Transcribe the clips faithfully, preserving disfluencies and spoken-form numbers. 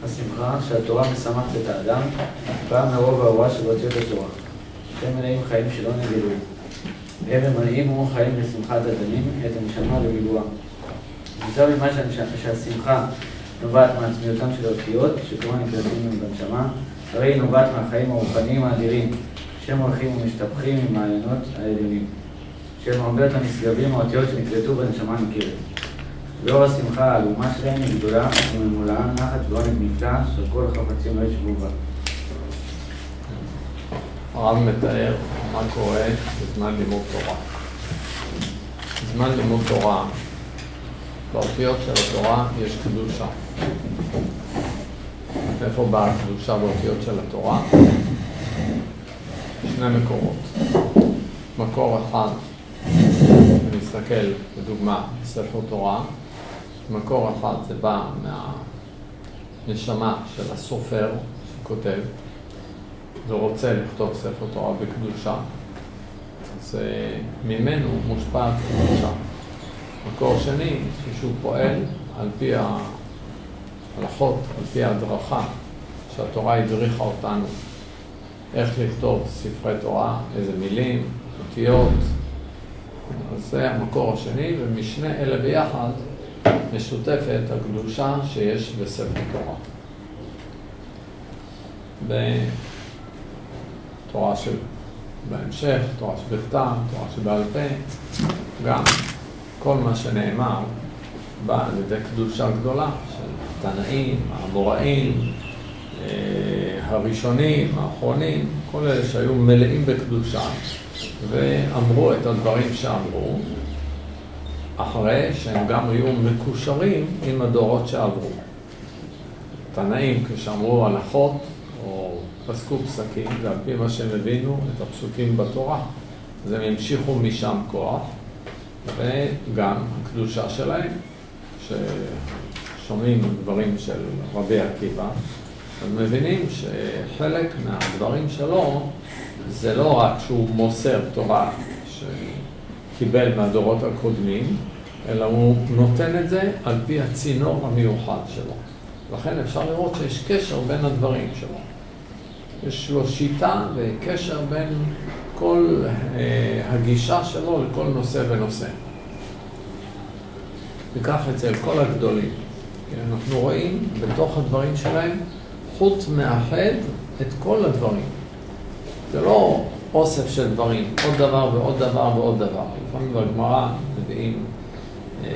השמחה שהתורה משמחת את האדם, באה מרוב ההוראה שבאותיות התורה. שהם מלאים חיים שלא נגלו. הם מלאים חיים לשמחת הדמים, את הנשמה למילואה. נמצא ממה שהשמחה נובעת מעצמיותם של האותיות, שכמובן נקראים בנשמה, הרי היא נובעת מהחיים הרוחניים האדירים, שהם הולכים ומשתפכים עם מעיינות העליונים, שהם הרבה יותר נשגבים האותיות שנקלטו בנשמה ניכרת. לאור השמחה העלומה שלהם היא גדולה וממולאה נחת ועונג נפלא של כל החפצים לא ישבו בה. הרב מתאר מה קורה בזמן לימוד תורה. בזמן לימוד תורה, באותיות של התורה יש קדושה. איפה באה הקדושה באותיות של התורה? שני מקורות. מקור אחד, נסתכל בדוגמה בספר תורה, מקור אחד זה בא מהנשמה של הסופר שכותב ורוצה לכתוב ספר תורה בקדושה, אז ממנו מושפעת קדושה. מקור שני, שהוא פועל על פי ההלכות, על פי ההדרכה שהתורה הדריכה אותנו איך לכתוב ספרי תורה, איזה מילים, אותיות. אז זה המקור השני, ומשני אלה ביחד משותפת הקדושה שיש בספר תורה. בתורה של בהמשך, תורה שבכתב, תורה שבעל פה, גם כל מה שנאמר בא על ידי קדושה גדולה של תנאים, האמוראים, הראשונים, האחרונים, כל אלה שהיו מלאים בקדושה ואמרו את הדברים שאמרו, אחרי שהם גם היו מקושרים עם הדורות שעברו. תנאים כשאמרו הלכות או פסקו פסקים, ועל פי מה שהם הבינו את הפסוקים בתורה, אז הם המשיכו משם כוח, וגם הקדושה שלהם, ששומעים דברים של רבי עקיבא, אז מבינים שחלק מהדברים שלו זה לא רק שהוא מוסר תורה שקיבל מהדורות הקודמים, אלא הוא נותן את זה על פי הצינור המיוחד שלו. לכן אפשר לראות שיש קשר בין הדברים שלו. יש לו שיטה וקשר בין כל אה, הגישה שלו לכל נושא ונושא. וכך אצל כל הגדולים. אנחנו רואים בתוך הדברים שלהם חוט מאחד את כל הדברים. זה לא אוסף של דברים, עוד דבר ועוד דבר ועוד דבר. לפעמים בגמרא מביאים, אה,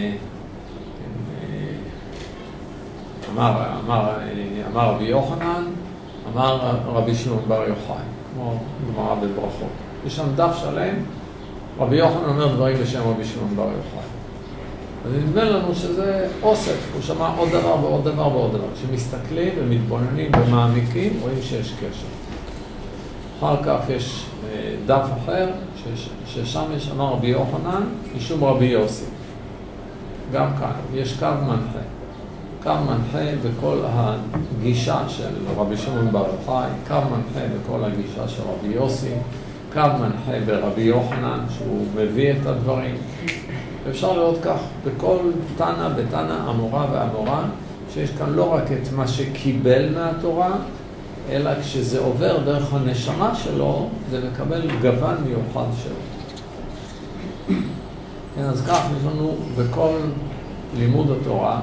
אה, אמר, אמר, אמר רבי יוחנן, אמר רבי שמעון בר יוחאי, כמו גמרא בברכות. יש שם דף שלם, רבי יוחנן אומר דברים בשם רבי שמעון בר יוחאי. אז נדמה לנו שזה אוסף, הוא שמע עוד דבר ועוד דבר ועוד דבר. כשמסתכלים ומתבוננים ומעמיקים, רואים שיש קשר. אחר כך יש דף אחר, ששם יש אמר רבי יוחנן, משום רבי יוסי. גם כאן, יש קו מנחה. קו מנחה בכל הגישה של רבי שמעון בר יוחאי, קו מנחה בכל הגישה של רבי יוסי, קו מנחה ברבי יוחנן, שהוא מביא את הדברים. אפשר לראות כך בכל תנא בתנא, אמורה ואמורה, שיש כאן לא רק את מה שקיבל מהתורה, אלא כשזה עובר דרך הנשמה שלו, זה מקבל גוון מיוחד שלו. אז כך יש לנו בכל לימוד התורה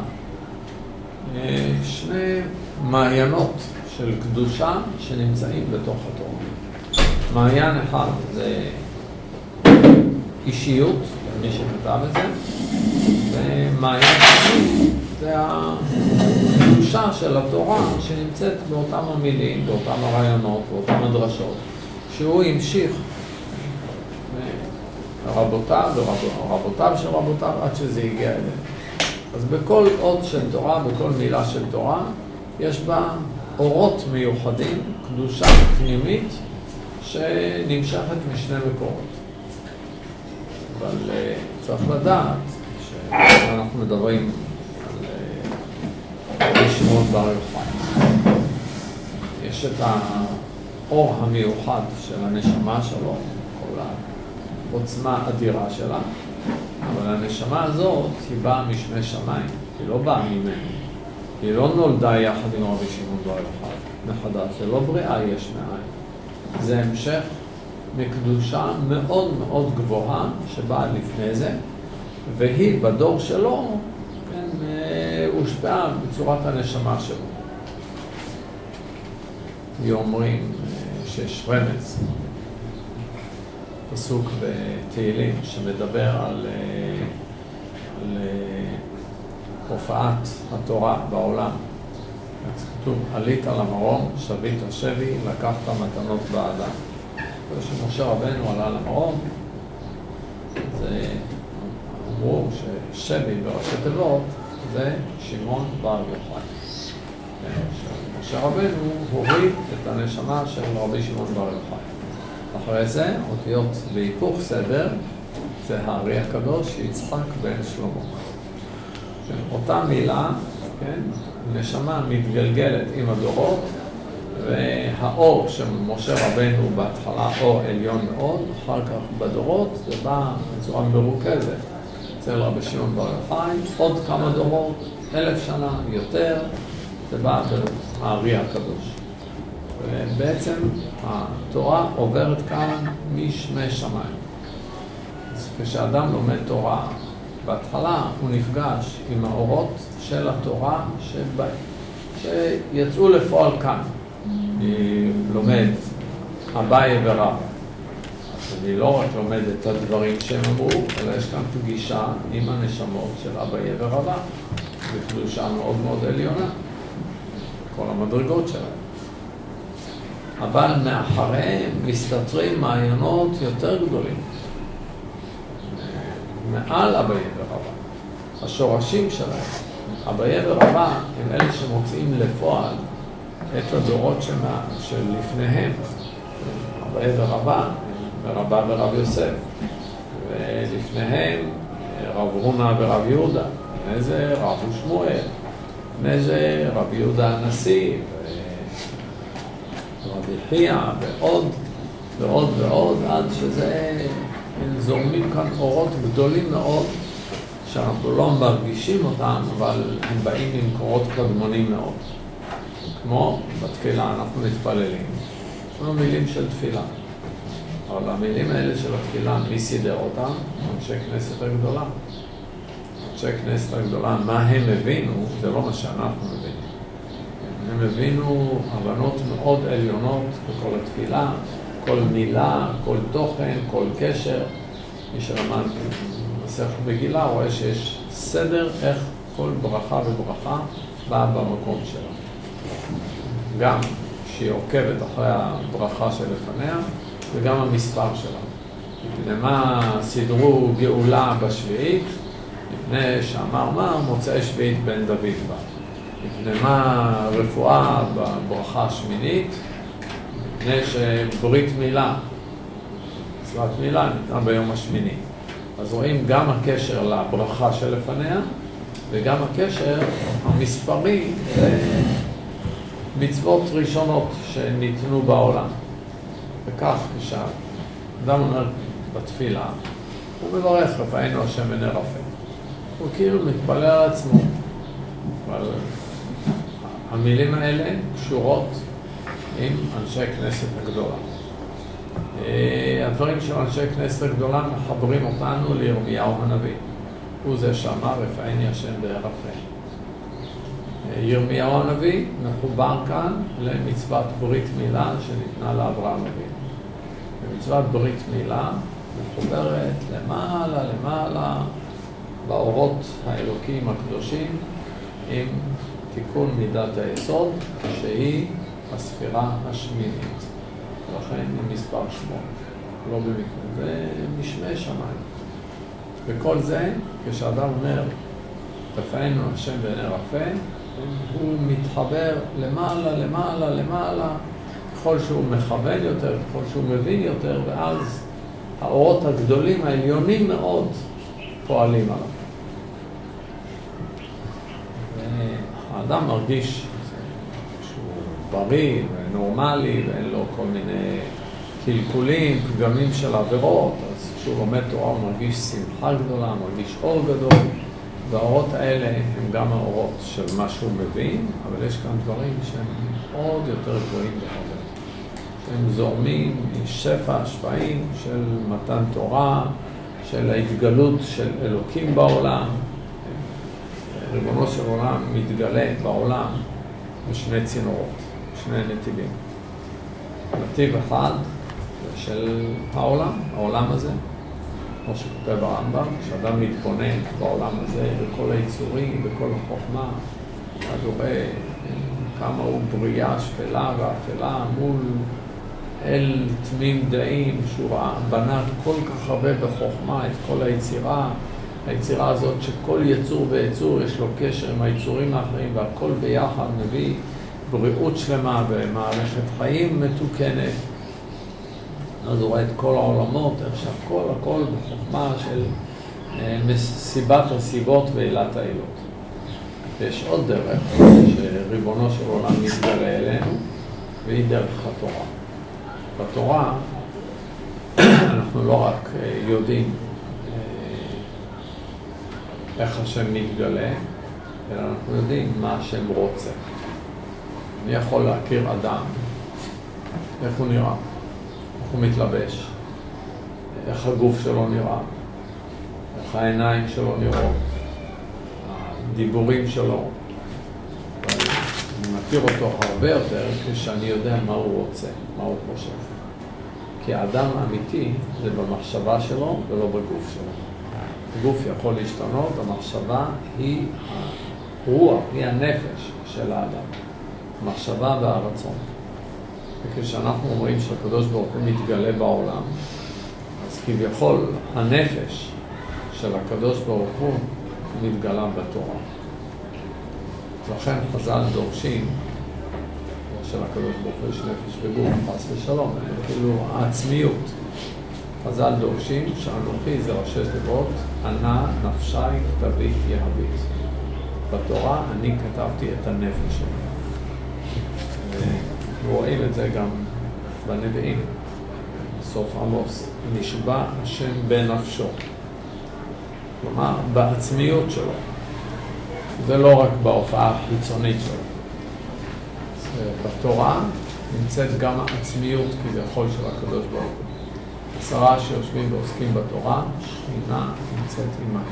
שני מעיינות של קדושה שנמצאים בתוך התורה. מעיין אחד זה אישיות, מי שכתב את זה, ומעיין שני זה הקדושה של התורה שנמצאת באותם המילים, באותם הרעיונות, באותם הדרשות, שהוא המשיך רבותיו ורבותיו של רבותיו עד שזה הגיע אליהם. אז בכל אות של תורה, בכל מילה של תורה, יש בה אורות מיוחדים, קדושה פנימית, שנמשכת משני מקורות. אבל uh, צריך לדעת שאנחנו מדברים על רבי שמעון בר יוחאי. יש את האור המיוחד של הנשמה שלו, כל העוצמה אדירה שלה, אבל הנשמה הזאת היא באה משמי שמיים, היא לא באה ממנו. היא לא נולדה יחד עם רבי שמעון בר יוחאי מחדש, זה לא בריאה יש מאין. זה המשך מקדושה מאוד מאוד גבוהה שבאה לפני זה, והיא בדור שלו, כן, הושפעה בצורת הנשמה שלו. היא אומרים שיש רמז, פסוק בתהילים שמדבר על, על הופעת התורה בעולם. אז כתוב, עלית למרום, שבית השבי, לקחת מתנות באדם. כשמשה רבנו עלה למרום, זה אמרו ששבי בראשי תיבות זה שמעון בר יוחאי. משה רבנו הוריד את הנשמה של רבי שמעון בר יוחאי. אחרי זה, אותיות בהיפוך סדר, זה הארי הקדוש יצחק בן שלמה. אותה מילה, כן, נשמה מתגלגלת עם הדורות, והאור של משה רבנו בהתחלה אור עליון מאוד, אחר כך בדורות זה בא בצורה מרוכזת אצל רבי שמעון בר יוחאי, עוד כמה דורות, אלף שנה יותר, זה בא בארי הקדוש. ובעצם התורה עוברת כאן משמי שמיים. אז כשאדם לומד תורה, בהתחלה הוא נפגש עם האורות של התורה שבא, שיצאו לפועל כאן. אני לומד אביי ורבא. אז אני לא רק לומד את הדברים שהם אמרו, אלא יש כאן פגישה עם הנשמות של אביי ורבא. בקדושה מאוד מאוד עליונה. כל המדרגות שלהם. אבל מאחריהם מסתתרים מעיינות יותר גדולים. מעל אביי ורבא. השורשים שלהם, אביי ורבא הם אלה שמוציאים לפועל את הדורות שלפניהם. אביי ורבא, רבא ורב יוסף. ולפניהם רב הונא ורב יהודה. לפני זה רב שמואל. לפני זה רב יהודה הנשיא. רבי חייא ועוד ועוד ועוד, עד שזה זורמים כאן אורות גדולים מאוד שאנחנו לא מרגישים אותם, אבל הם באים עם קורות קדמונים מאוד. כמו בתפילה אנחנו מתפללים, יש לנו מילים של תפילה, אבל המילים האלה של התפילה, מי סידר אותם? אנשי כנסת הגדולה. אנשי כנסת הגדולה, מה הם הבינו, זה לא מה שאנחנו מבינים. הם הבינו הבנות מאוד עליונות בכל התפילה, כל מילה, כל תוכן, כל קשר. מי שלמד מסכת מגילה רואה שיש סדר איך כל ברכה וברכה באה במקום שלה. גם שהיא עוקבת אחרי הברכה שלפניה וגם המספר שלה. מפני מה סידרו גאולה בשביעית? מפני שאמר מה מוצאי שביעית בן דוד בה. מפני מה רפואה בברכה השמינית? מפני שברית מילה, מצוות מילה ניתנה ביום השמיני. אז רואים גם הקשר לברכה שלפניה, וגם הקשר המספרי למצוות ראשונות שניתנו בעולם. וכך כשאדם אומר בתפילה, הוא מברך רפאנו השם ונרפא. הוא כאילו מתפלל על עצמו. אבל המילים האלה קשורות עם אנשי כנסת הגדולה. הדברים של אנשי כנסת הגדולה מחברים אותנו לירמיהו הנביא. הוא זה שאמר רפאני השם ונרפא. ירמיהו הנביא מחובר כאן למצוות ברית מילה שניתנה לאברהם אבינו. ומצוות ברית מילה מחוברת למעלה למעלה באורות האלוקים הקדושים עם תיקון מידת היסוד שהיא הספירה השמינית. ולכן היא מספר שמונה, לא במקרה. זה משמי שמיים. וכל זה, כשאדם אומר רפאנו השם ונרפא, הוא מתחבר למעלה, למעלה, למעלה, ככל שהוא מכוון יותר, ככל שהוא מבין יותר, ואז האורות הגדולים, העליונים מאוד, פועלים עליו. האדם מרגיש שהוא בריא ונורמלי, ואין לו כל מיני קלקולים, פגמים של עבירות, אז כשהוא לומד תורה הוא מרגיש שמחה גדולה, מרגיש אור גדול, והאורות האלה הם גם האורות של מה שהוא מבין, אבל יש כאן דברים שהם עוד יותר גבוהים בהרבה. הם זורמים משפע השפעים של מתן תורה, של ההתגלות של אלוקים בעולם. ריבונו של עולם מתגלה בעולם בשני צינורות, שני נתיבים. נתיב אחד של העולם, העולם הזה, כמו שכותב הרמב"ם, כשאדם מתבונן בעולם הזה, בכל היצורים, בכל החוכמה, אז הוא רואה כמה הוא בריאה שפלה ואפלה מול אל תמים דעים, שהוא בנה כל כך הרבה בחוכמה את כל היצירה, היצירה הזאת שכל יצור ויצור יש לו קשר עם היצורים האחרים, והכל ביחד מביא בריאות שלמה ומערכת חיים מתוקנת. אז הוא רואה את כל העולמות, איך שהכל הכל בחוכמה של סיבת הסיבות ועילת העילות. ויש עוד דרך שריבונו של עולם מתגלה אלינו, והיא דרך התורה. בתורה אנחנו לא רק יודעים איך השם מתגלה, אלא אנחנו יודעים מה השם רוצה. אני יכול להכיר אדם, איך הוא נראה, איך הוא מתלבש, איך הגוף שלו נראה, איך העיניים שלו נראות, הדיבורים שלו. אני מכיר אותו הרבה יותר כשאני יודע מה הוא רוצה, מה הוא חושב. כי האדם האמיתי זה במחשבה שלו ולא בגוף שלו. הגוף יכול להשתנות, המחשבה היא הרוח, היא הנפש של האדם. המחשבה והרצון. וכשאנחנו אומרים שהקדוש ברוך הוא מתגלה בעולם, אז כביכול הנפש של הקדוש ברוך הוא מתגלה בתורה. לכן חז"ל דורשים, של הקדוש ברוך הוא יש נפש וגוף, חס ושלום, כאילו העצמיות. חז"ל דורשים שאנוכי זה ראשי תיבות, ענה נפשי כתבית יהבית. בתורה אני כתבתי את הנפש שלי. ורואים את זה גם בנביאים, בסוף עמוס. נשבע השם בנפשו. כלומר, בעצמיות שלו. זה לא רק בהופעה החיצונית שלו. בתורה נמצאת גם העצמיות כביכול של הקדוש ברוך הוא. עשרה שיושבים ועוסקים בתורה, שכינה נמצאת עמהם.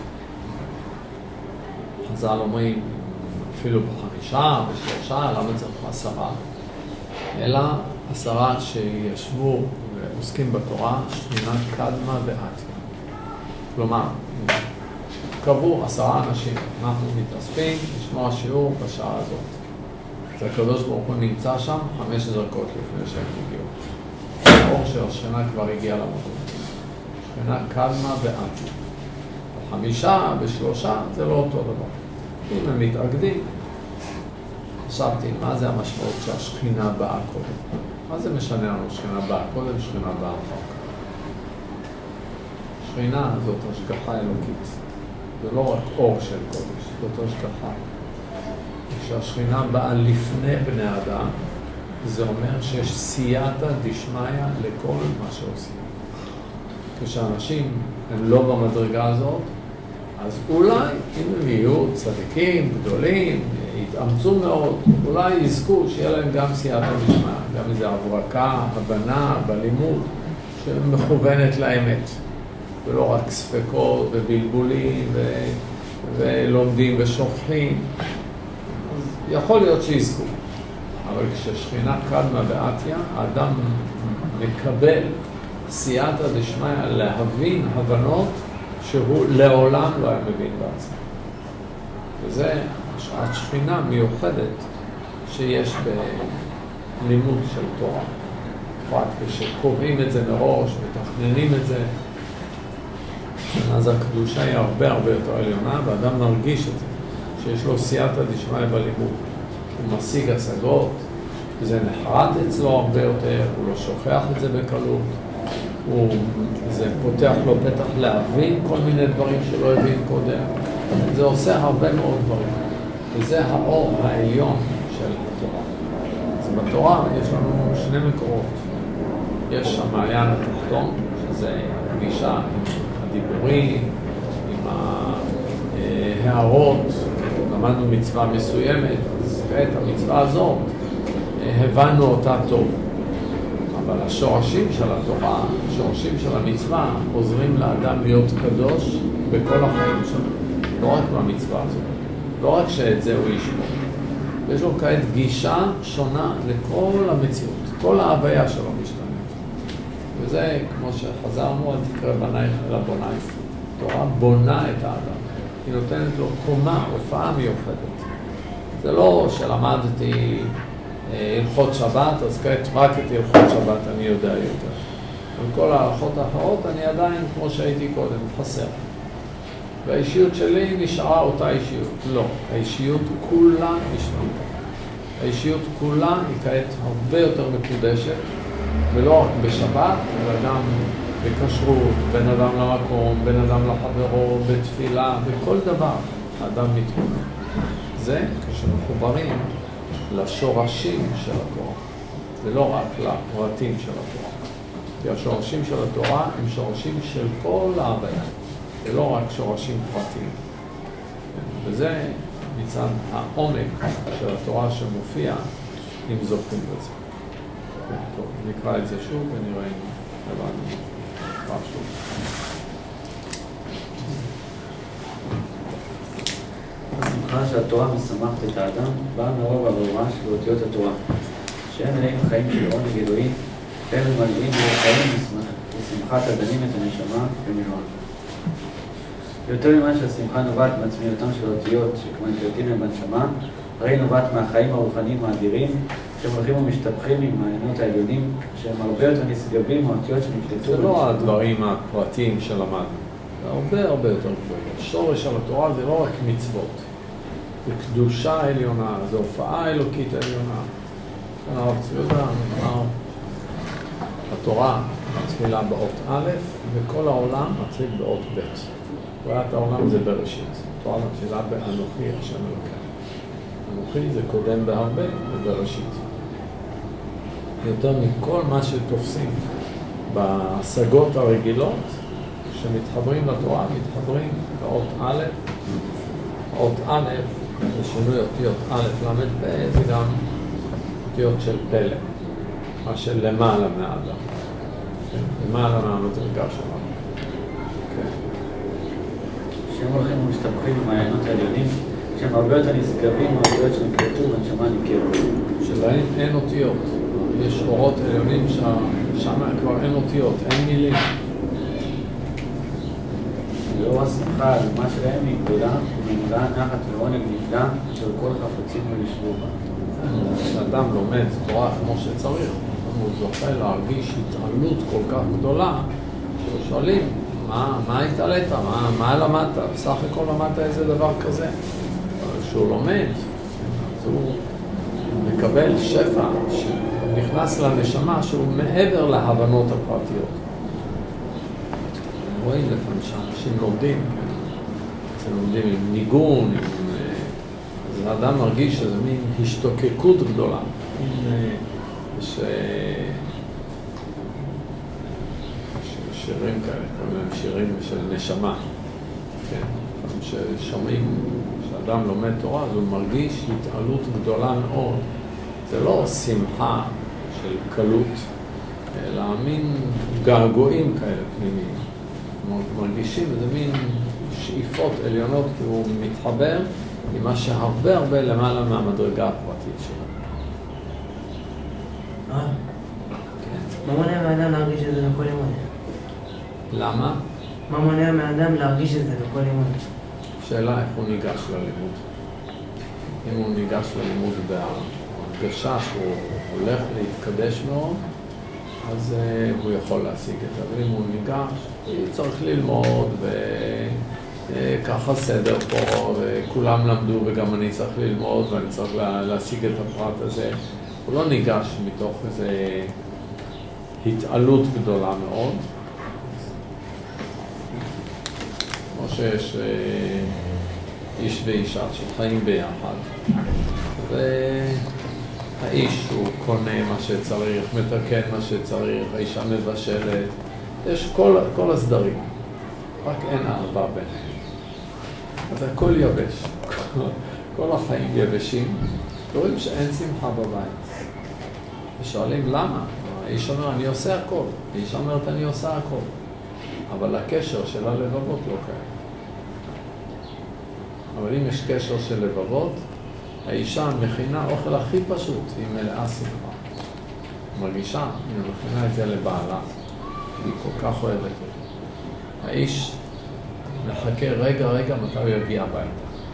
חז"ל אומרים, אפילו בחמישה, בשלושה, למה צריך עשרה? אלא עשרה שישבו ועוסקים בתורה, שכינה קדמה ועתיה. כלומר, קבעו עשרה אנשים, אנחנו מתאספים לשמוע שיעור בשעה הזאת. אז הקדוש ברוך הוא נמצא שם חמש דקות לפני שהם הגיעו. האור של השכינה כבר הגיע למקום. שכינה קדמה ועתיה. בחמישה, בשלושה, זה לא אותו דבר. אם הם מתאגדים, חשבתי, מה זה המשמעות שהשכינה באה קודם? מה זה משנה לנו שכינה באה קודם, שכינה באה אחר כך? שכינה זאת השגחה אלוקית. זה לא רק אור של קודש, זאת השגחה. כשהשכינה באה לפני בני אדם, זה אומר שיש סייעתא דשמיא לכל מה שעושים. כשאנשים הם לא במדרגה הזאת, אז אולי אם הם יהיו צדיקים, גדולים, יתאמצו מאוד, אולי יזכו שיהיה להם גם סייעתא דשמיא, גם איזו הברקה, הבנה, בלימוד, שמכוונת לאמת. ולא רק ספקות ובלבולים ו... ולומדים ושוכחים. אז יכול להיות שיזכו. אבל כששכינה קדמה ועתיה, האדם מקבל סייעתא דשמיא להבין הבנות שהוא לעולם לא היה מבין בעצמו. וזה שעת שכינה מיוחדת שיש בלימוד של תורה. בפרט כשקובעים את זה מראש, מתכננים את זה, אז הקדושה היא הרבה הרבה יותר עליונה, ואדם מרגיש את זה, שיש לו סייעתא דשמיא בלימוד. הוא משיג השגות, וזה נחרט אצלו הרבה יותר, הוא לא שוכח את זה בקלות, הוא, זה פותח לו פתח להבין כל מיני דברים שלא הבין קודם. זה עושה הרבה מאוד דברים, וזה האור העליון של התורה. אז בתורה יש לנו שני מקורות. יש המעיין התחתון, שזה הפגישה עם הדיבורים, עם הערות, למדנו מצווה מסוימת, אז כעת המצווה הזאת, הבנו אותה טוב. אבל השורשים של התורה, השורשים של המצווה, עוזרים לאדם להיות קדוש בכל החיים שלו. לא רק במצווה הזאת. לא רק שאת זה הוא ישמור. יש לו כעת גישה שונה לכל המציאות. כל ההוויה שלו משתנה. וזה, כמו שחזרנו, אל תקרא בנייך אלא בונייך. התורה בונה את האדם. היא נותנת לו קומה, הופעה מיוחדת. זה לא שלמדתי הלכות שבת, אז כעת רק את הלכות שבת אני יודע יותר. וכל ההלכות האחרות אני עדיין, כמו שהייתי קודם, חסר. והאישיות שלי נשארה אותה אישיות. לא, האישיות כולה נשמעת. האישיות כולה היא כעת הרבה יותר מקודשת, ולא רק בשבת, אלא גם בקשרות, בין אדם למקום, בין אדם לחברו, בתפילה, בכל דבר האדם מתכונן. זה כשמחוברים לשורשים של התורה, ולא רק לפרטים של התורה. כי השורשים של התורה הם שורשים של כל ההוויה, ולא רק שורשים פרטיים. וזה מצד העומק של התורה שמופיע, אם זוכרים בזה. טוב, נקרא את זה שוב ונראה אם הבנו. נקרא שוב. השמחה שהתורה משמחת את האדם באה מרוב הברורה של אותיות התורה, שהם מלאים חיים של עונג אלוהי, והם מלאים חיים לשמחת הדנים את הנשמה במנועה. יותר ממה שהשמחה נובעת מעצמיותם של אותיות שכמנתיותים הם בנשמה, הרי נובעת מהחיים הרוחניים האדירים שהולכים ומשתפכים עם העיינות העליונים, שהם הרבה יותר נשגבים מהאותיות שנקלטו. זה לא הדברים הפרטיים שלמדנו, זה הרבה הרבה יותר גבוהים. השורש של התורה זה לא רק מצוות, זה קדושה עליונה, זה הופעה אלוקית עליונה. הרב ציודה אמר, התורה מתחילה באות א' וכל העולם מתחיל באות ב'. בריאת העולם זה בראשית. התורה מתחילה באנוכי השם אלוקים. אנוכי זה קודם בהרבה ובראשית. יותר מכל מה שתופסים בהשגות הרגילות, שמתחברים לתורה, מתחברים באות א', אות א', זה שינוי אותיות א', ל', ב', זה גם אותיות של פלא, מה של למעלה מהאדם, למעלה מהמדרגה שלנו. שהם הולכים ומשתפכים עם העיינות העליונים, שהם הרבה יותר נשגבים מהאותיות שנקלטו והנשמה ניכרת. שלהם אין אותיות, יש אורות עליונים ששם כבר אין אותיות, אין מילים. לאור השמחה, הדוגמה שלהם היא גדולה, וממלאה נחת ועונג נפלא, אשר כל חפצים ולשבו בה. כשאדם לומד תורה כמו שצריך, הוא זוכה להרגיש התעלות כל כך גדולה, ששואלים, מה, מה התעלית? מה, מה למדת? בסך הכל למדת איזה דבר כזה. כשהוא לומד, אז הוא מקבל שפע שנכנס לנשמה שהוא מעבר להבנות הפרטיות. רואים לפעמים שאנשים לומדים, אז הם לומדים עם ניגון, עם... אז האדם מרגיש שזה מין השתוקקות גדולה. יש שירים כאלה, קוראים להם שירים של נשמה. כן, ששומעים, כשאדם לומד תורה, אז הוא מרגיש התעלות גדולה מאוד. זה לא שמחה של קלות, אלא מין געגועים כאלה פנימיים. מרגישים איזה מין שאיפות עליונות, כי הוא מתחבר עם מה שהרבה הרבה למעלה מהמדרגה הפרטית שלו. אה? מה מונע מהאדם להרגיש את זה בכל אימון? למה? מה מונע מהאדם להרגיש את זה בכל אימון? שאלה איך הוא ניגש ללימוד. אם הוא ניגש ללימוד בהרגשה שהוא הולך להתקדש מאוד, אז uh, הוא יכול להשיג את זה. אבל אם הוא ניגש, הוא צריך ללמוד, וככה uh, סדר פה, וכולם למדו, וגם אני צריך ללמוד, ואני צריך לה, להשיג את הפרט הזה. הוא לא ניגש מתוך איזו התעלות גדולה מאוד. כמו שיש uh, איש ואישה שחיים ביחד. והאיש הוא קונה מה שצריך, מתקן מה שצריך, האישה מבשלת. יש כל, כל הסדרים, רק אין אהבה ביניהם. אז הכל יבש. כל החיים יבשים. רואים שאין שמחה בבית. ושואלים למה? האיש אומר, אני עושה הכל. האיש אומרת, אני עושה הכל. אבל הקשר של הלבבות לא קיים. אבל אם יש קשר של לבבות, האישה מכינה אוכל הכי פשוט, היא מלאה שמחה. מרגישה, היא מכינה את זה לבעלה, היא כל כך אוהבת אותו. האיש מחכה רגע רגע מתי הוא יגיע הביתה.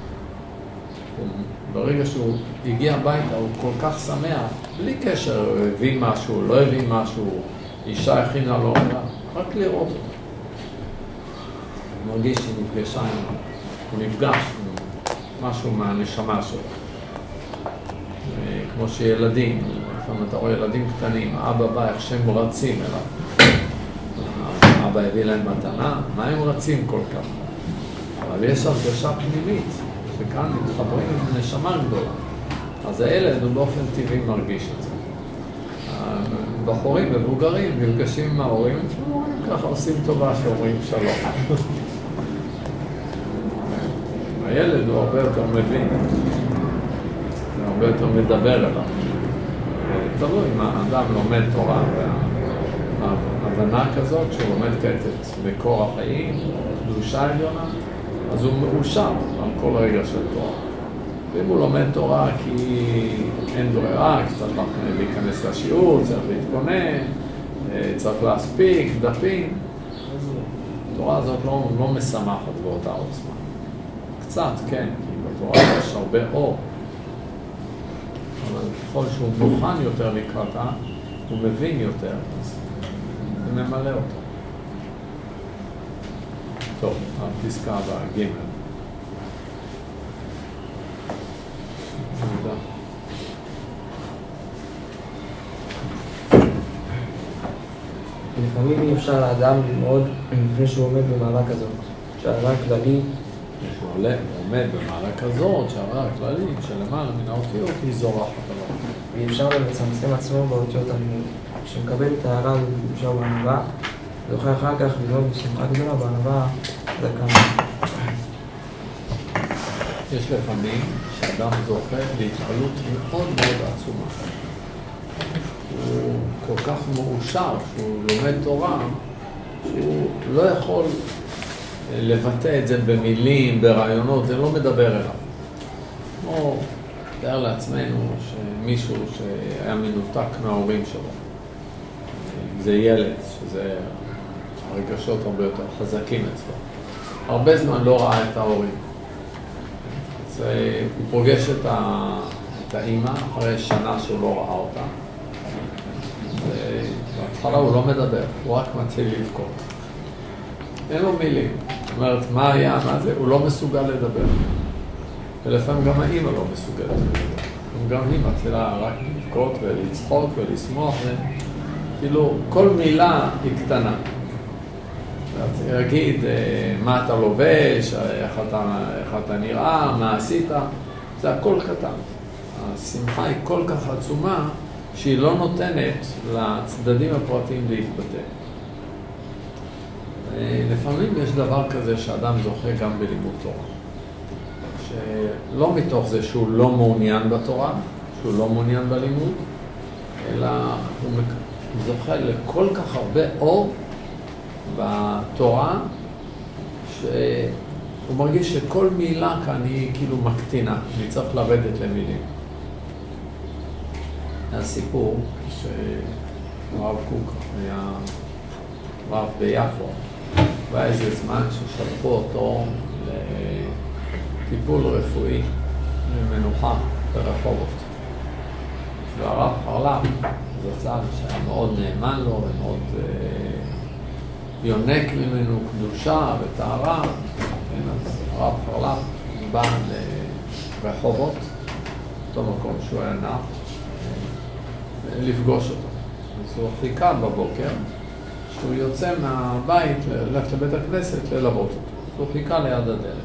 ברגע שהוא הגיע הביתה הוא כל כך שמח, בלי קשר, הוא הביא משהו, לא הביא משהו, אישה הכינה לו, רק לראות אותו. הוא מרגיש שהיא נפגשה, הוא נפגש עם משהו מהנשמה שלו. כמו שילדים, לפעמים אתה רואה ילדים קטנים, אבא בא, איך שהם רצים אליו. אבא הביא להם מתנה, מה הם רצים כל כך? אבל יש הרגשה פנימית, שכאן מתחברים עם נשמה גדולה. אז הילד הוא באופן טבעי מרגיש את זה. בחורים מבוגרים נפגשים עם ההורים, ההורים ככה עושים טובה שאומרים שלום. הילד הוא הרבה יותר מבין, הוא הרבה יותר מדבר אליו. תלוי אם האדם לומד תורה והבנה כזאת, שהוא לומד כעת את מקור החיים, קדושה עליונה, אז הוא מאושר על כל רגע של תורה. ואם הוא לומד תורה כי אין ברירה, כי צריך להיכנס לשיעור, צריך להתכונן, צריך להספיק, דפים, אז התורה הזאת לא, לא משמחת באותה עוצמה. קצת, כן, כי בתורה יש הרבה אור. אבל ככל שהוא מוכן יותר לקראתה, הוא מבין יותר, אז זה ממלא אותו. טוב, הפסקה הבאה, ג' תודה. לפעמים אי אפשר לאדם ללמוד לפני שהוא עומד במעלה כזאת, שהערה כללית. כשהוא עומד במעלה כזאת, שהערה הכללית שלמעלה מן האותיות היא זורחת עליו. ואי אפשר לצמצם עצמו באותיות הלימוד. כשמקבל את הערה אפשר בענווה, זוכה אחר כך ללמוד בשמחה גדולה בענווה דקה. יש לפעמים שאדם זוכה להתעלות מאוד מאוד עצומה. הוא כל כך מאושר שהוא לומד תורה, שהוא לא יכול לבטא את זה במילים, ברעיונות, זה לא מדבר אליו. כמו, תאר לעצמנו שמישהו שהיה מנותק מההורים שלו. זה ילד, שזה הרגשות הרבה יותר חזקים אצלו. הרבה זמן לא ראה את ההורים. אז הוא פוגש את, ה... את האמא אחרי שנה שהוא לא ראה אותה. בהתחלה הוא לא מדבר, הוא רק מתחיל לבכות. אין לו מילים. זאת אומרת, מה היה, מה זה? הוא לא מסוגל לדבר. ולפעמים גם האמא לא מסוגלת לדבר. גם היא מתחילה רק לבכות ולצחוק ולשמוח. כאילו, כל מילה היא קטנה. יגיד, מה אתה לובש, איך אתה, איך אתה נראה, מה עשית, זה הכל קטן. השמחה היא כל כך עצומה, שהיא לא נותנת לצדדים הפרטיים להתבטא. לפעמים יש דבר כזה שאדם זוכה גם בלימוד תורה. שלא מתוך זה שהוא לא מעוניין בתורה, שהוא לא מעוניין בלימוד, אלא הוא זוכה לכל כך הרבה אור בתורה, שהוא מרגיש שכל מילה כאן היא כאילו מקטינה, היא צריך לרדת למילים. הסיפור שהרב קוק היה רב ביפו, והיה איזה זמן ששלחו אותו לטיפול רפואי למנוחה ברחובות. והרב חרל"פ, זצ"ל, שהיה מאוד נאמן לו ומאוד אה, יונק ממנו קדושה וטהרה, כן, אז הרב חרל"פ בא לרחובות, אותו מקום שהוא היה נח, לפגוש אותו. אז הוא חיכה בבוקר, שהוא יוצא מהבית ללכת לבית הכנסת ללוות אותו. הוא חיכה ליד הדלת.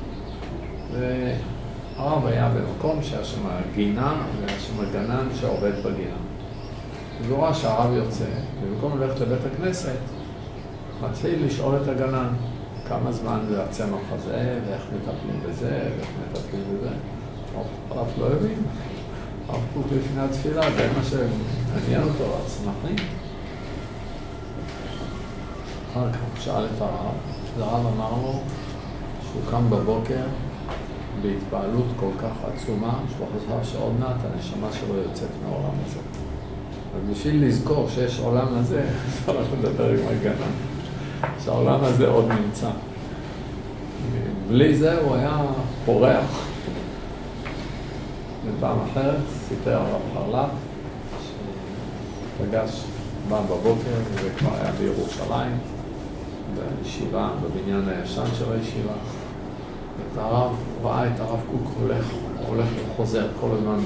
והרב היה במקום שהיה שם גינה, והיה שם גנן שעובד בגינה. אז הוא ראה שהרב יוצא, ובמקום ללכת לבית הכנסת, מתחיל לשאול את הגנן, כמה זמן זה הצמח הזה, ואיך מטפלים בזה, ואיך מטפלים בזה. הרב לא הבין. הרב קוק לפני התפילה, זה מה שעניין אותו, הצמחים. אחר כך הוא שאל את הרב, והרב אמר לו שהוא קם בבוקר בהתפעלות כל כך עצומה, שהוא חשב שעוד מעט הנשמה שלו יוצאת מהעולם הזה. אז בשביל לזכור שיש עולם הזה, אפשר לך לדבר עם הגנה, שהעולם הזה עוד נמצא. בלי זה הוא היה פורח. בפעם אחרת סיפר הרב חרל"פ, שפגש בא בבוקר, וזה כבר היה בירושלים, בישיבה, בבניין הישן של הישיבה. את הרב, הוא ראה את הרב קוק הולך, הולך וחוזר כל הזמן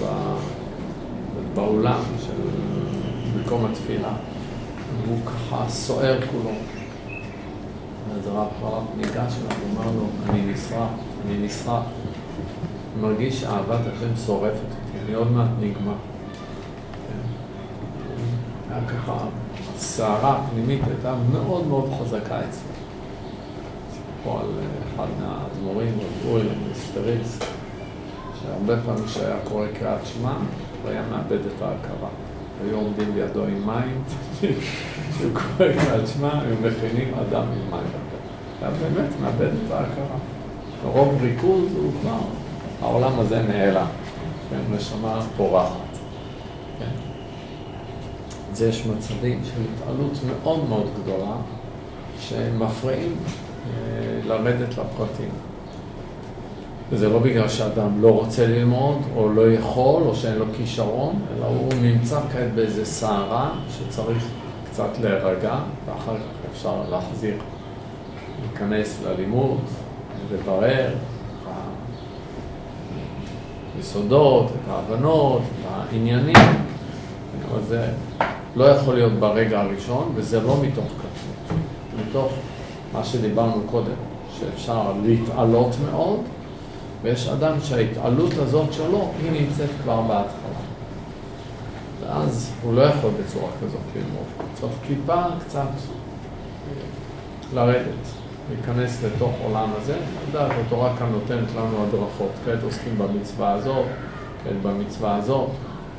באולם של מקום התפילה. והוא ככה סוער כולו. אז הרב חרל"פ ניגש אליו ואמר לו, אני נשרף, אני נשרף. מרגיש אהבת השם שורפת אותי, אני עוד מעט נגמר. היה ככה, הסערה הפנימית הייתה מאוד מאוד חזקה אצלו. סיפרו על אחד מהאדמו"רים, רב אורי מיסטריץ, שהרבה פעמים שהיה קורא קריאת שמע, הוא היה מאבד את ההכרה. היו עומדים לידו עם מים, כשהוא קורא קריאת שמע, היו מכינים אדם עם מים. היה באמת מאבד את ההכרה. ברוב ריכוז הוא כבר, העולם הזה נעלם, כן, נשמה פורחת. כן. אז יש מצבים של התעלות מאוד מאוד גדולה, שמפריעים אה, לרדת לפרטים. וזה לא בגלל שאדם לא רוצה ללמוד, או לא יכול, או שאין לו כישרון, אלא הוא נמצא כעת באיזה סערה שצריך קצת להירגע, ואחר כך אפשר להחזיר, להיכנס ללימוד, לברר את היסודות, את ההבנות, את העניינים. אבל זה לא יכול להיות ברגע הראשון, וזה לא מתוך קטנות. מתוך מה שדיברנו קודם, שאפשר להתעלות מאוד, ויש אדם שההתעלות הזאת שלו, היא נמצאת כבר בהתחלה. ואז הוא לא יכול בצורה כזאת ללמוד. צריך טיפה קצת לרדת, להיכנס לתוך עולם הזה. לדעת, התורה כאן נותנת לנו הדרכות. כעת עוסקים במצווה הזאת, כעת במצווה הזאת.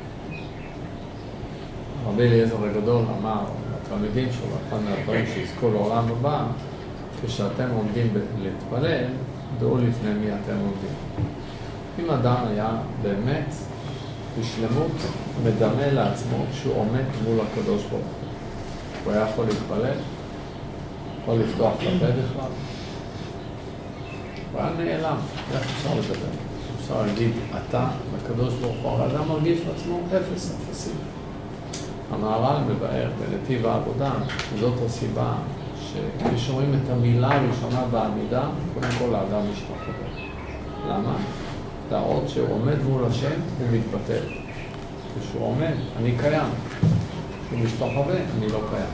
רבי אליעזר הגדול אמר, התלמידים שלו, אחד מהדברים שיזכו לעולם הבא, כשאתם עומדים להתפלל, דעו לפני מי אתם עומדים. אם אדם היה באמת בשלמות מדמה לעצמו שהוא עומד מול הקדוש ברוך הוא, הוא היה יכול להתפלל, יכול לפתוח את הפה בכלל, הוא היה נעלם, איך אפשר לדבר? אפשר להגיד, אתה, הקדוש ברוך הוא, האדם מרגיש לעצמו אפס אפסים. המהר"ל מבאר בנתיב העבודה, זאת הסיבה שכשומעים את המילה הראשונה בעמידה, קודם כל האדם משתחווה. למה? להראות שהוא עומד מול השם, הוא מתבטל. כשהוא עומד, אני קיים. כשהוא משתחווה, אני לא קיים.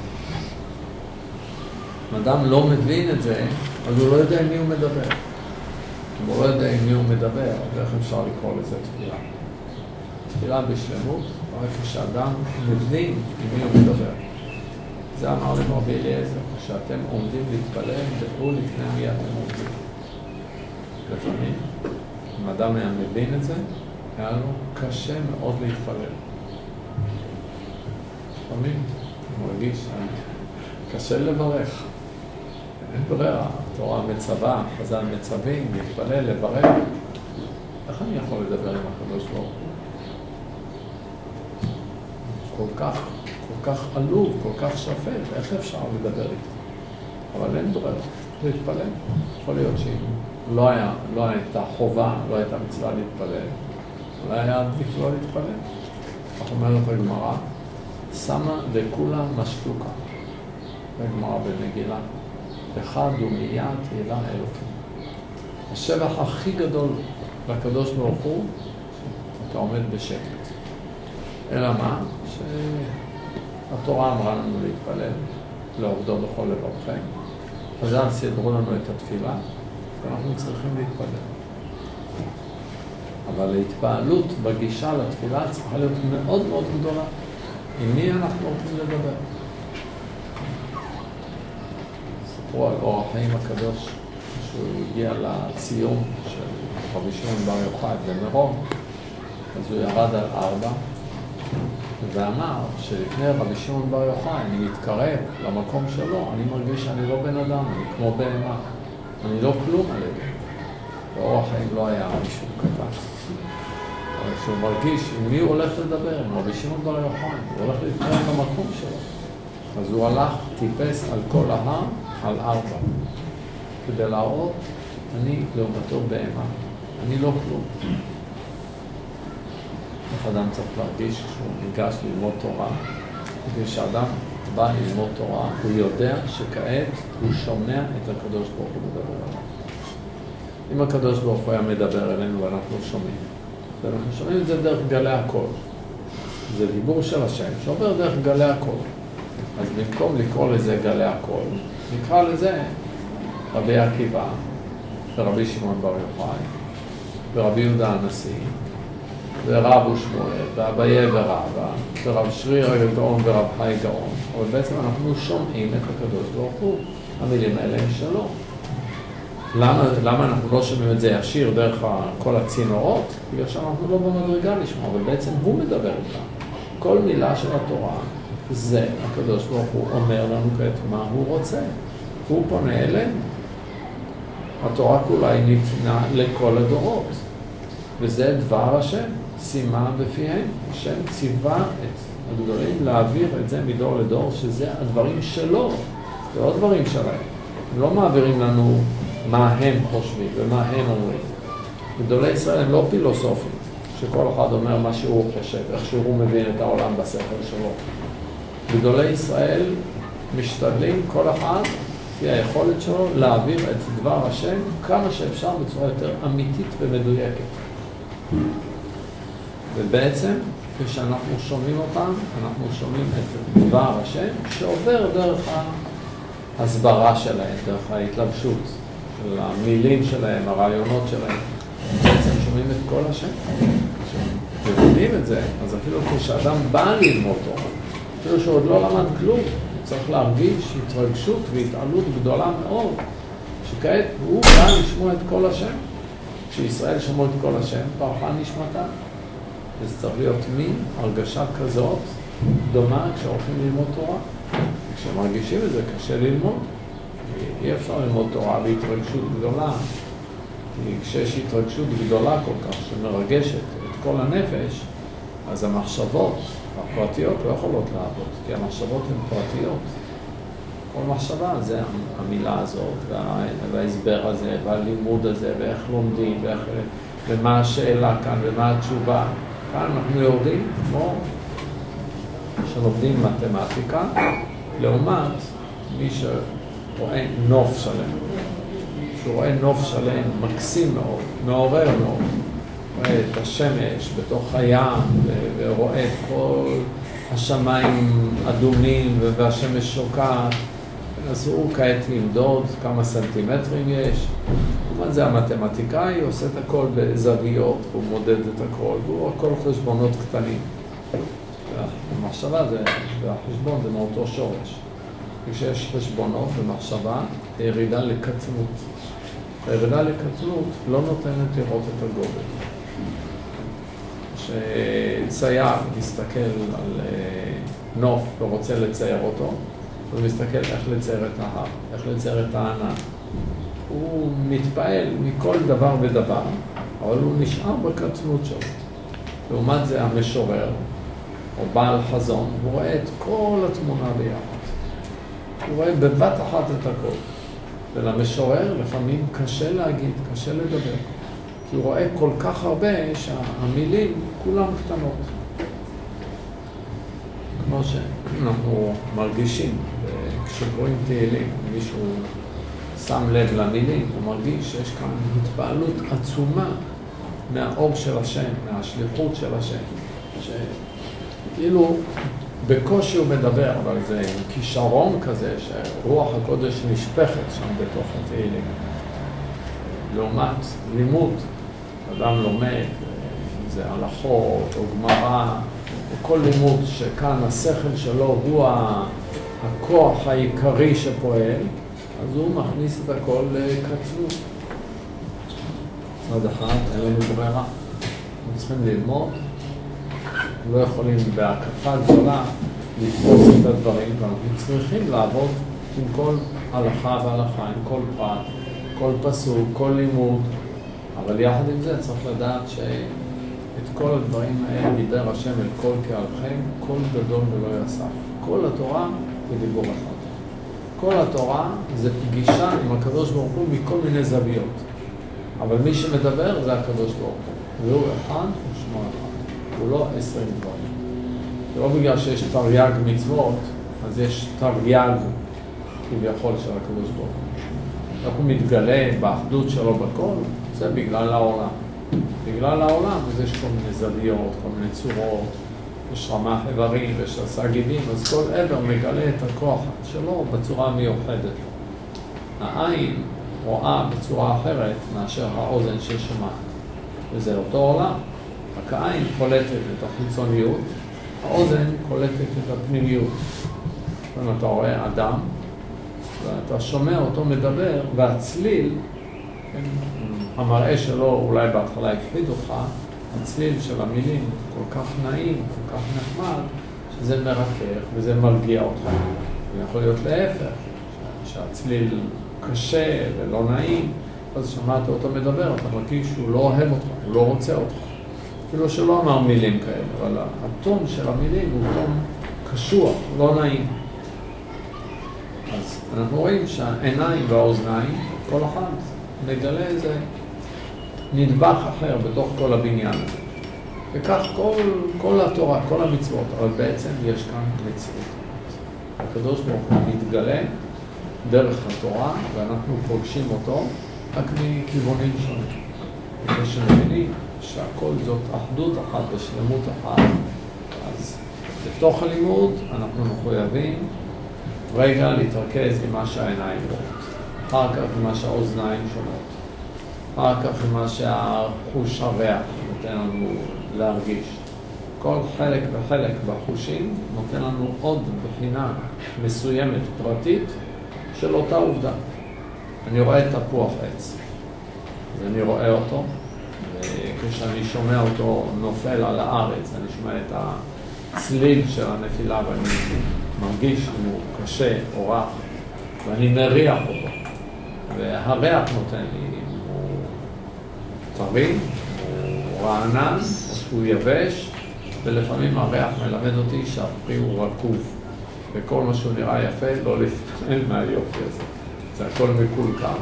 אם אדם לא מבין את זה, אז הוא לא יודע עם מי הוא מדבר. אם הוא לא יודע עם מי הוא מדבר, אז איך אפשר לקרוא לזה תפילה? תפילה בשלמות, או איפה שאדם מבין עם מי הוא מדבר. זה אמר לי רבי אליעזר, כשאתם עומדים להתפלל, דעו לפני מי אתם עומדים. לפעמים, אם אדם היה מבין את זה, היה לו קשה מאוד להתפלל. לפעמים, הוא מרגיש קשה לברך. אין ברירה, התורה מצווה, חז"ל מצווים, להתפלל, לברך. איך אני יכול לדבר עם הקדוש ברוך הוא? כל כך, כל כך עלוב, כל כך שפט, איך אפשר לדבר איתו? אבל אין ברירה, להתפלל. יכול להיות שאם לא היה, לא הייתה חובה, לא הייתה מצווה להתפלל, אולי היה עדיף לא להתפלל. כך אומרת הגמרא, שמה דכולה משתוקה. הגמרא במגילה. אחד ומיד תהילה אלוקים. השבח הכי גדול לקדוש ברוך הוא, אתה עומד בשקט. אלא מה? שהתורה אמרה לנו להתפלל, לעובדו בכל לבבכם. חז"ל סידרו לנו את התפילה, ואנחנו צריכים להתפלל. אבל ההתפעלות בגישה לתפילה צריכה להיות מאוד מאוד גדולה. עם מי אנחנו רוצים לדבר? סיפרו על אור החיים הקדוש, שהוא הגיע לציון של רבי שמעון בר יוחאי במירון, אז הוא ירד על ארבע, ואמר שלפני רבי שמעון בר יוחאי אני מתקרב למקום שלו, אני מרגיש שאני לא בן אדם, אני כמו בהמה, אני לא כלום על ידי. באור החיים לא היה מישהו קטן. אבל כשהוא מרגיש עם מי הוא הולך לדבר, עם רבי שמעון בר יוחאי, הוא הולך להתקרב למקום שלו. אז הוא הלך, טיפס על כל ההר, על ארבע, כדי להראות, אני לעומתו בהמה, אני לא כלום. איך אדם צריך להרגיש שהוא ניגש ללמוד תורה, כדי שאדם בא ללמוד תורה, הוא יודע שכעת הוא שומע את הקדוש ברוך הוא מדבר עליו. אם הקדוש ברוך הוא היה מדבר אלינו ואנחנו שומעים, ואנחנו שומעים את זה דרך גלי הקול. זה דיבור של השם שעובר דרך גלי הקול. אז במקום לקרוא לזה גלי הקול, נקרא לזה רבי עקיבא, ורבי שמעון בר יוחאי, ורבי יהודה הנשיא, ורב ושמואל, ואביי ורבא, ורב שרי רגל גאון ורב חי גאון. אבל בעצם אנחנו שומעים את הקדוש ברוך הוא. המילים האלה הם שלו. למה, למה אנחנו לא שומעים את זה ישיר דרך כל הצינורות? בגלל שאנחנו לא במדרגה לשמוע, אבל בעצם הוא מדבר איתה. כל מילה של התורה, זה הקדוש ברוך הוא אומר לנו כעת מה הוא רוצה. הוא פונה אלינו. התורה כולה היא ניתנה לכל הדורות. וזה דבר השם, שימה בפיהם. השם ציווה את הגדולים להעביר את זה מדור לדור, שזה הדברים שלו, זה לא דברים שלהם. הם לא מעבירים לנו מה הם חושבים ומה הם אומרים. גדולי ישראל הם לא פילוסופים, שכל אחד אומר מה שהוא חושב, איך שהוא מבין את העולם בשכל שלו. גדולי ישראל משתדלים כל אחד, לפי היכולת שלו, להעביר את דבר השם כמה שאפשר בצורה יותר אמיתית ומדויקת. ובעצם, כשאנחנו שומעים אותם, אנחנו שומעים את דבר השם שעובר דרך ההסברה שלהם, דרך ההתלבשות של המילים שלהם, הרעיונות שלהם. בעצם שומעים את כל השם. כשמבינים את זה, אז אפילו כשאדם בא ללמוד תורה, אפילו שהוא עוד לא למד כלום, הוא צריך להרגיש התרגשות והתעלות גדולה מאוד, שכעת הוא בא לשמוע את כל השם. כשישראל שמעו את כל השם, פרחה נשמתה. וזה צריך להיות מין הרגשה כזאת דומה כשהולכים ללמוד תורה. כשמרגישים את זה קשה ללמוד. אי אפשר ללמוד תורה בהתרגשות גדולה. כי כשיש התרגשות גדולה כל כך שמרגשת את כל הנפש, אז המחשבות הפרטיות לא יכולות לעבוד, כי המחשבות הן פרטיות. כל מחשבה זה המילה הזאת, וה, וההסבר הזה, והלימוד הזה, ואיך לומדים, ואיך, ומה השאלה כאן, ומה התשובה. כאן אנחנו יורדים כמו שלומדים מתמטיקה, לעומת מי שרואה נוף שלם. שהוא רואה נוף שלם מקסים מאוד, מעורר מאוד. רואה את השמש בתוך הים, ורואה את כל השמיים אדומים, והשמש שוקעת. אז הוא כעת למדוד כמה סנטימטרים יש. כלומר זה המתמטיקאי, עושה את הכל בזוויות, הוא מודד את הכל, והוא הכל חשבונות קטנים. המחשבה זה, והחשבון זה מאותו שורש. כשיש חשבונות ומחשבה, הירידה לקטנות. הירידה לקטנות לא נותנת לראות את הגודל. כשצייר מסתכל על נוף ורוצה לצייר אותו, הוא מסתכל איך לצייר את ההר, איך לצייר את הענן. הוא מתפעל מכל דבר ודבר, אבל הוא נשאר בקטנות שלו. לעומת זה המשורר, או בעל חזון, הוא רואה את כל התמונה ביחד. הוא רואה בבת אחת את הכל. ולמשורר לפעמים קשה להגיד, קשה לדבר. כי הוא רואה כל כך הרבה שהמילים כולם קטנות. כמו שאנחנו מרגישים, כשקוראים תהילים, מישהו שם לב למילים, הוא מרגיש שיש כאן התפעלות עצומה מהאור של השם, מהשליחות של השם. שכאילו בקושי הוא מדבר, אבל זה עם כישרון כזה שרוח הקודש נשפכת שם בתוך התהילים. לעומת לימוד, אדם לומד, זה הלכות או גמרא, או כל לימוד שכאן השכל שלו הוא הכוח העיקרי שפועל, אז הוא מכניס את הכל לקצרות. מצד אחד, אין לנו ברירה. אנחנו צריכים ללמוד, לא יכולים בהקפה גדולה לתפוס את הדברים, ואנחנו צריכים לעבוד עם כל הלכה והלכה, עם כל פרט, כל פסוק, כל לימוד, אבל יחד עם זה צריך לדעת שאת כל הדברים האלה דיבר השם אל כל קהלכם, כל גדול ולא יסף. כל התורה זה דיבור אחד. כל התורה זה פגישה עם הקדוש ברוך הוא מכל מיני זוויות. אבל מי שמדבר זה הקדוש ברוך הוא. והוא אחד ושמו אחד. הוא לא עשר דברים. זה לא בגלל שיש תרי"ג מצוות, אז יש תרי"ג כביכול של הקדוש ברוך הוא. איך הוא מתגלה באחדות שלו בכל, זה בגלל העולם. בגלל העולם, אז יש כל מיני זוויות, כל מיני צורות, יש רמ"ח איברים ויש עשה גידים, אז כל עבר מגלה את הכוח שלו בצורה מיוחדת. העין רואה בצורה אחרת מאשר האוזן ששומעת. וזה אותו עולם. רק העין קולטת את החיצוניות, האוזן קולטת את הפנימיות. אם אתה רואה אדם, ואתה שומע אותו מדבר, והצליל, כן, המראה שלו אולי בהתחלה הפחיד אותך, הצליל של המילים כל כך נעים, כל כך נחמד, שזה מרכך וזה מרגיע אותך. זה יכול להיות להפך, שהצליל קשה ולא נעים, אז שמעת אותו מדבר, אתה מרגיש שהוא לא אוהב אותך, הוא לא רוצה אותך. אפילו שלא אמר מילים כאלה, אבל הטון של המילים הוא טון קשוח, לא נעים. אז אנחנו רואים שהעיניים והאוזניים, כל אחד מגלה איזה נדבך אחר בתוך כל הבניין הזה. וכך כל, כל התורה, כל המצוות, אבל בעצם יש כאן מציאות. הקדוש ברוך הוא מתגלה דרך התורה, ואנחנו פוגשים אותו רק מכיוונים שונים. ושנבינים שהכל זאת אחדות אחת ושלמות אחת, אז בתוך הלימוד אנחנו מחויבים רגע להתרכז עם מה שהעיניים רואות, אחר כך עם מה שהאוזניים שומעות, אחר כך עם מה שהחוש הריח נותן לנו להרגיש. כל חלק וחלק בחושים נותן לנו עוד בחינה מסוימת פרטית של אותה עובדה. אני רואה תפוח עץ, אז אני רואה אותו, וכשאני שומע אותו נופל על הארץ, אני שומע את הצליל של הנפילה ואני מרגיש אם הוא קשה או רך, ואני מריח אותו. והריח נותן לי אם הוא טרי, הוא רענן, או שהוא יבש, ולפעמים הריח מלמד אותי שהפרי הוא רקוב, וכל מה שהוא נראה יפה לא לפעמים מהיופי הזה. זה הכל מקולקל.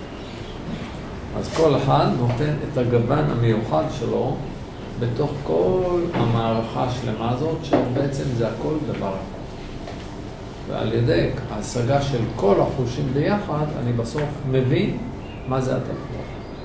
אז כל אחד נותן את הגוון המיוחד שלו בתוך כל המערכה השלמה הזאת, שבעצם זה הכל דבר אחד. ועל ידי ההשגה של כל החושים ביחד, אני בסוף מבין מה זה התפוח.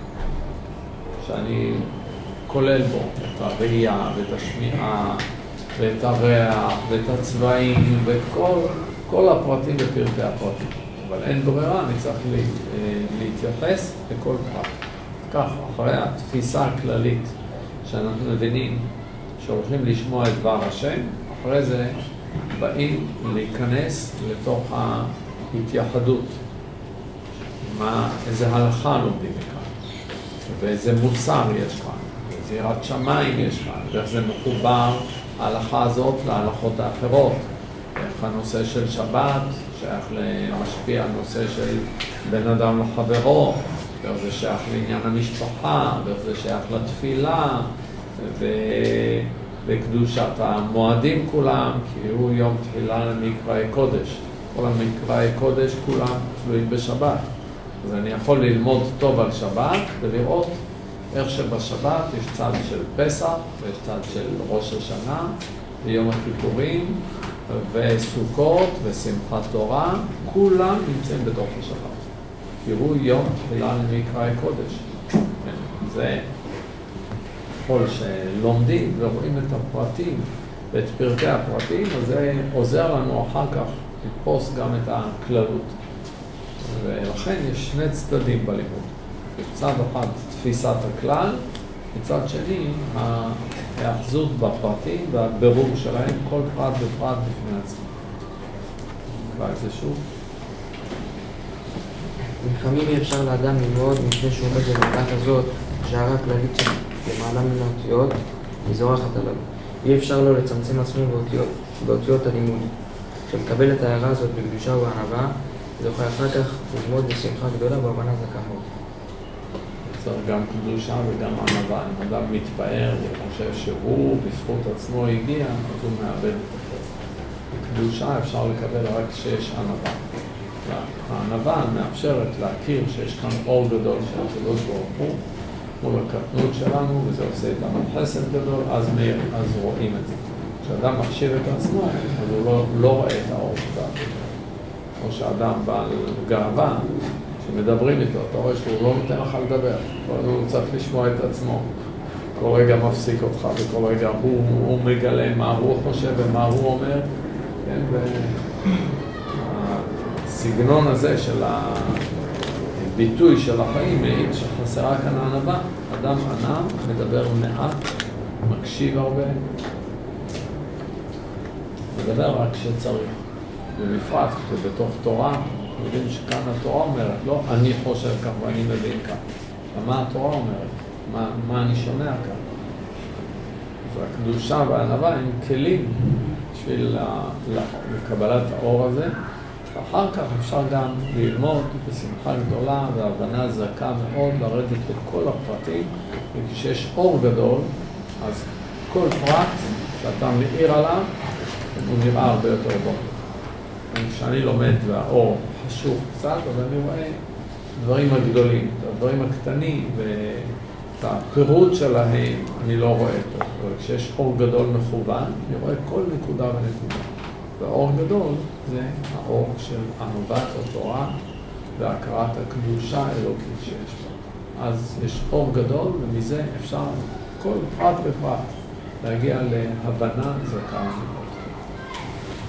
שאני כולל בו את הראייה ואת השמיעה ואת הריח ואת הצבעים ואת כל, כל הפרטים ופרטי הפרטים. אבל אין ברירה, אני צריך להתייחס לכל פרט. כך, אחרי התפיסה הכללית שאנחנו מבינים שהולכים לשמוע את דבר השם, אחרי זה באים להיכנס לתוך ההתייחדות. מה, איזה הלכה לומדים כאן, ואיזה מוסר יש כאן, ואיזה יראת שמיים יש כאן, ואיך זה מחובר ההלכה הזאת להלכות האחרות. איך הנושא של שבת שייך למשפיע על נושא של בן אדם לחברו, ואיך זה שייך לעניין המשפחה, ואיך זה שייך לתפילה, ו... וקדושת המועדים כולם, כי הוא יום תפילה למקראי קודש. כל המקראי קודש כולם תלויים בשבת. אז אני יכול ללמוד טוב על שבת ולראות איך שבשבת יש צד של פסח, ויש צד של ראש השנה, ויום הכיפורים, וסוכות, ושמחת תורה, כולם נמצאים בתוך השבת. כי הוא יום תפילה למקראי קודש. זה כל שלומדים ורואים את הפרטים ואת פרטי הפרטים, אז זה עוזר לנו אחר כך לתפוס גם את הכללות. ולכן יש שני צדדים בלימוד. בצד אחד תפיסת הכלל, בצד שני ההאחזות בפרטים והבירור שלהם, כל פרט ופרט בפני עצמו. נקרא את זה שוב. לפעמים אי אפשר לאדם ללמוד מפני שהוא עומד במעלה כזאת, שהערה כללית של למעלה מן האותיות מזורחת עליו. אי אפשר לו לצמצם עצמו באותיות, באותיות הלימוד. כשמקבל את ההערה הזאת בקדושה ובענווה, זוכה אחר כך ללמוד בשמחה גדולה בהבנה זכה מאוד. צריך גם קדושה וגם ענווה. אם אדם מתפאר וחושב שהוא בזכות עצמו הגיע, אז הוא מאבד את הכל. קדושה אפשר לקבל רק כשיש ענווה. הענווה מאפשרת להכיר שיש כאן אור גדול של הקדוש ברוך הוא מול הקטנות שלנו, וזה עושה איתנו חסד גדול, אז, מיר, אז רואים את זה. כשאדם מחשיב את עצמו, אז הוא לא, לא רואה את האור שלנו. או שאדם בעל גאווה, שמדברים איתו, אתה רואה שהוא לא נותן לך לדבר, הוא צריך לשמוע את עצמו. כל רגע מפסיק אותך, וכל רגע הוא, הוא מגלה מה הוא חושב ומה הוא אומר. כן? והסגנון הזה של הביטוי של החיים מעיד שחסרה כאן הענווה. אדם ענה, מדבר מעט, מקשיב הרבה, מדבר רק כשצריך. ובפרט, שבתוך תורה, אנחנו יודעים שכאן התורה אומרת, לא אני חושב כך ואני מבין כך. ומה התורה אומרת? מה, מה אני שומע כאן? אז הקדושה והענווה הם כלים בשביל לקבלת האור הזה. ואחר כך אפשר גם ללמוד בשמחה גדולה והבנה זכה מאוד לרדת בכל הפרטים. וכשיש אור גדול, אז כל פרט שאתה מאיר עליו, הוא נראה הרבה יותר ברור. כשאני לומד והאור חשוך קצת, אז אני רואה דברים הגדולים, הדברים הקטנים ואת הפירוט שלהם אני לא רואה אותו. אבל כשיש אור גדול מכוון, אני רואה כל נקודה ונקודה. והאור גדול זה האור של ענוות התורה והכרת הקדושה האלוקית שיש בה. אז יש אור גדול ומזה אפשר כל פרט ופרט להגיע להבנה זכה מאוד.